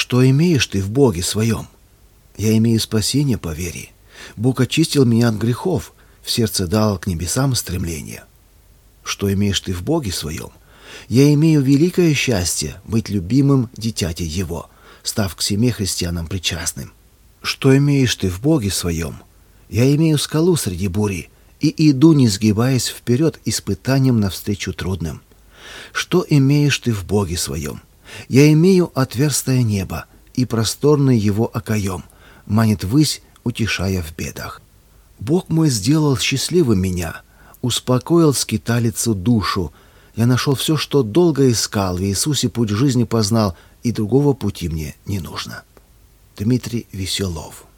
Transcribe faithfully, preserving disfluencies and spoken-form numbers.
Что имеешь ты в Боге своем? Я имею спасение по вере. Бог очистил меня от грехов, в сердце дал к небесам стремление. Что имеешь ты в Боге своем? Я имею великое счастье быть любимым дитяти Его, став к семье христианам причастным. Что имеешь ты в Боге своем? Я имею скалу среди бури и иду, не сгибаясь вперед, испытанием навстречу трудным. Что имеешь ты в Боге своем? Я имею отверстое небо и просторный его окоем, манит ввысь, утешая в бедах. Бог мой сделал счастливым меня, успокоил скиталицу душу. Я нашел все, что долго искал, в Иисусе путь жизни познал, и другого пути мне не нужно. Дмитрий Веселов.